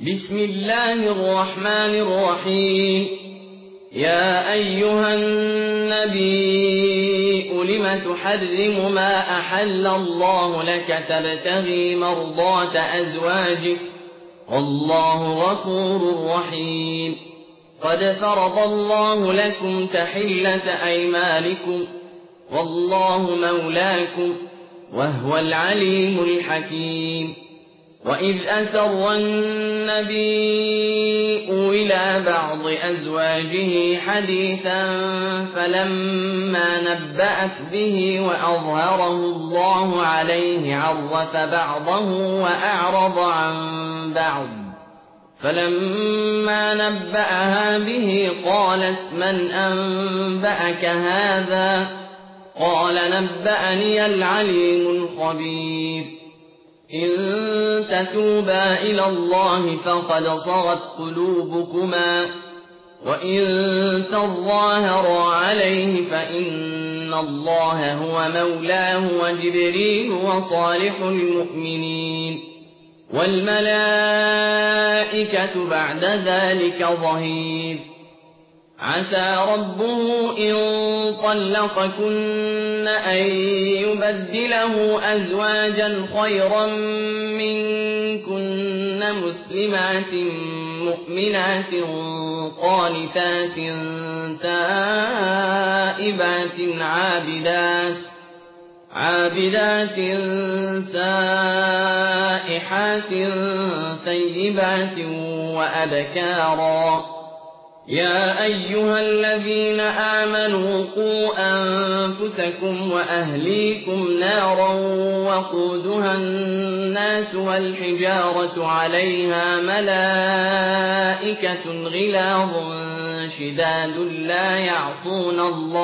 بسم الله الرحمن الرحيم. يا أيها النبي لم تحرم ما أحل الله لك تبتغي مرضات أزواجك والله غفور رحيم. قد فرض الله لكم تحلة أيمانكم والله مولاكم وهو العليم الحكيم. وإذ أسر النبي إلى بعض أزواجه حديثا فلما نبأت به وأظهره الله عليه عرف بعضه وأعرض عن بعض، فلما نبأها به قالت من أنبأك هذا؟ قال نبأني العليم الخبير. إن تتوبا إلى الله فقد صغت قلوبكما وإن تظاهرا عليه فإن الله هو مولاه وجبريل وصالح المؤمنين والملائكة بعد ذلك ظهير. عسى ربه إن طلقكن أن يبدله أزواجا خيرا منكن مسلمات مؤمنات قانتات تائبات عابدات سائحات ثيبات وأبكارا. يا أيها الذين آمنوا قوا أنفسكم وأهليكم نارا وقودها الناس والحجارة عليها ملائكة غلاظ شداد لا يعصون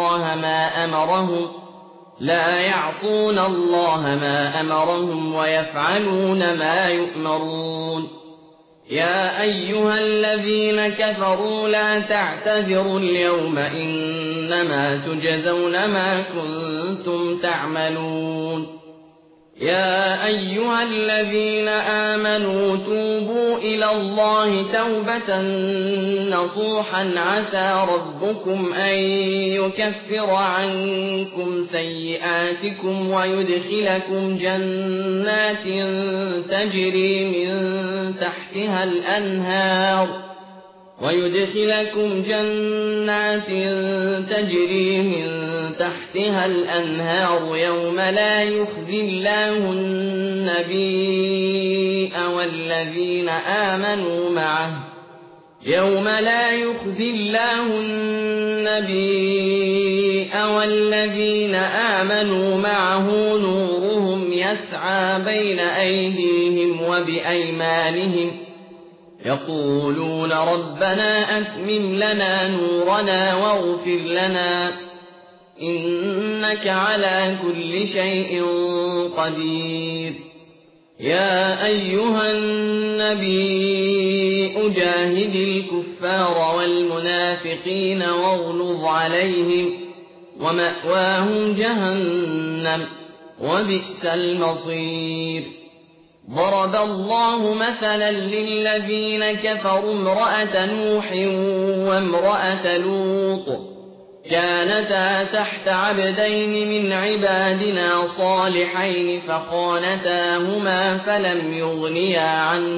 الله ما أمرهم ويفعلون ما يؤمرون. يا أيها الذين كفروا لا تعتذروا اليوم إنما تجزون ما كنتم تعملون. يا أيها الذين آمنوا توبوا إلى الله توبة نصوحا عسى ربكم أن يكفر عنكم سيئاتكم ويدخلكم جنات تجري من تحتها الأنهار يوم لا يخزي الله النبي والذين آمنوا معه نورهم يسعى بين أيديهم وبأيمانهم يقولون ربنا أتمم لنا نورنا واغفر لنا إنك على كل شيء قدير. يا أيها النبي جاهد الكفار والمنافقين واغلظ عليهم ومأواهم جهنم وبئس المصير. ضرب الله مثلا للذين كفروا امرأة نوح وامرأة لوط كانتا تحت عبدين من عبادنا صالحين فخانتاهما فلم يغنيا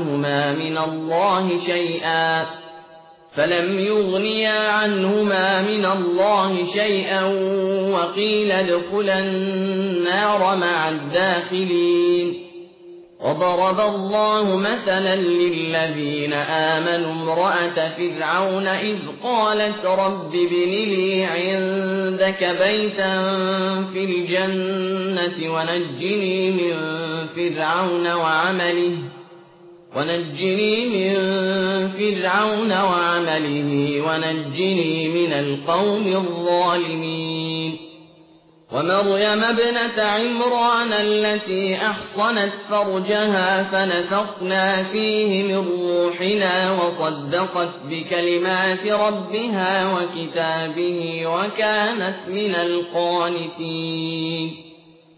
عنهما من الله شيئا وقيل ادخلا النار مع الداخلين. وضرب الله مثلا للذين آمنوا امرأة فرعون إذ قالت رب ابن لي عندك بيتا في الجنة ونجني من فرعون وعمله ونجني من القوم الظالمين. ومريم ابنة عمران التي أحصنت فرجها فنفخنا فيه من روحنا وصدقت بكلمات ربها وكتابه وكانت من القانتين.